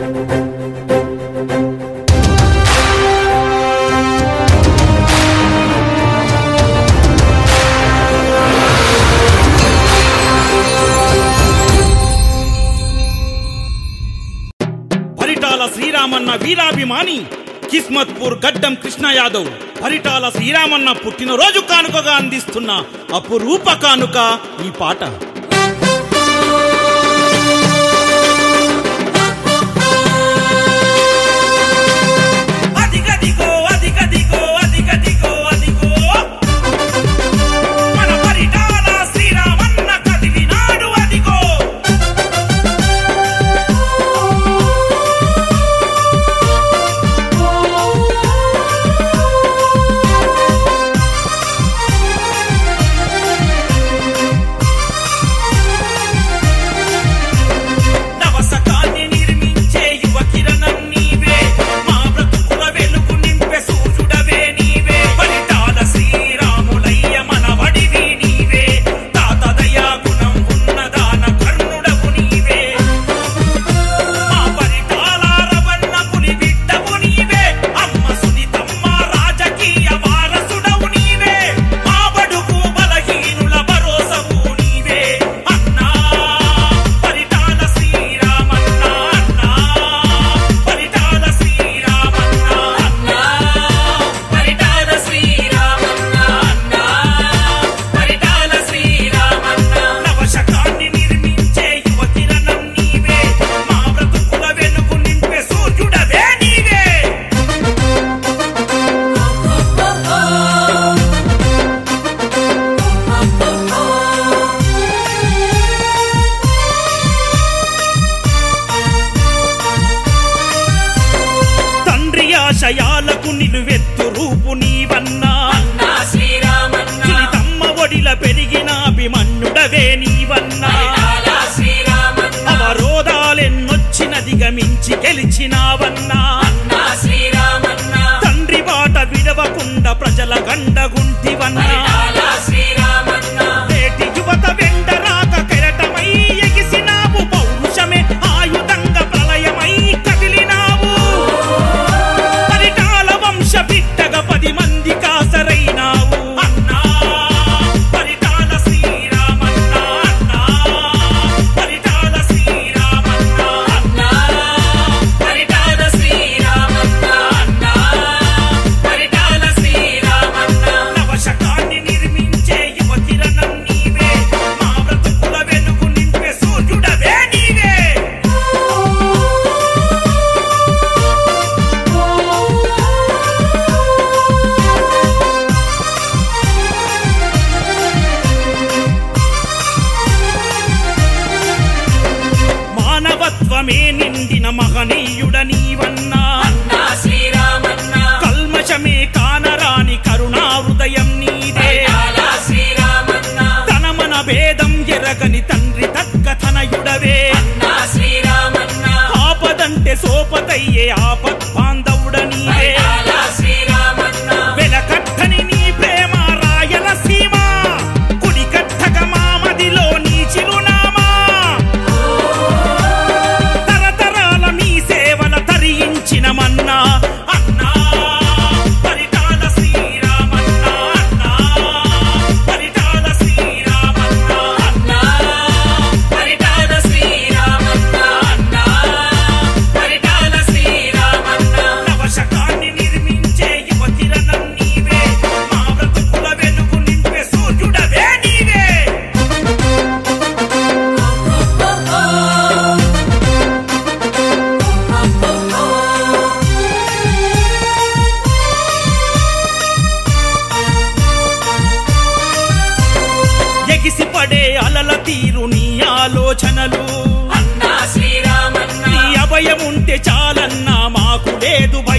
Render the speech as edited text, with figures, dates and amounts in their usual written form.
పరిటాల శ్రీరామన్న వీరాభిమాని కిస్మత్పూర్ గడ్డం కృష్ణ యాదవ్ పరిటాల శ్రీరామన్న పుట్టినరోజు కానుకగా అందిస్తున్న అపురూప కానుక ఈ పాట. ఆశయాలకు నిలువెత్తు రూపు నీవన్నా సునీతమ్మ ఒడిల పెరిగిన అభిమన్యుడవే నీవన్నా అవరోధాలెన్నొచ్చినది గమించి గెలిచినావన్నా తండ్రి బాట విడవకుండా ప్రజల గండగుంటివన్నా నేటి యువత వెంట రాక కెరటమై ఎగిసినావు పౌరుషమే ఆయుధంగా ప్రళయమై కదిలినావు బిడ్డగా 10 మంది కాసరైనావు అన్నా పరిటాల శ్రీరామన్న అన్నా పరిటాల శ్రీరామన్న అన్నా పరిటాల శ్రీరామన్న అన్నా పరిటాల శ్రీరామన్న నవశకాన్ని నిర్మించే యువ కిరణం నీవే మా బ్రతుకుల వెలుగు నింపే సూర్యుడవే నీవే. మానవత్వమే నిండిన మహనీయుడ నీవన్నా కల్మషమే కానరాని కరుణా హృదయం నీదే తనమన భేదం ఎరగని తండ్రి తగ్గతనయుడవే ఆపదంటే సోపతయ్యే ఆపద్ బాంధవుడ నీవే వెలకట్టని నీ ప్రేమ రాయల సీమ కుడి కట్టక మామదిలో నీ చిరునామా తరతరాల మీ సేవల తరించిన మన్నా అన్నా పరిటాల శ్రీరామన్న అన్నా పరిటాల శ్రీరామన్న అన్నా పరిటాల శ్రీరామన్న అన్నా పరిటాల శ్రీరామన్న నవశకాన్ని నిర్మించే యువ కిరణం నీవే మా బ్రతుకుల వెలుగు నింపే సూర్యుడవే నీవే. ఎగిసిపడే అలల తీరు నీ ఆలోచనలు నీ అభయముంటే చాలన్నా మాకు లేదు భయం.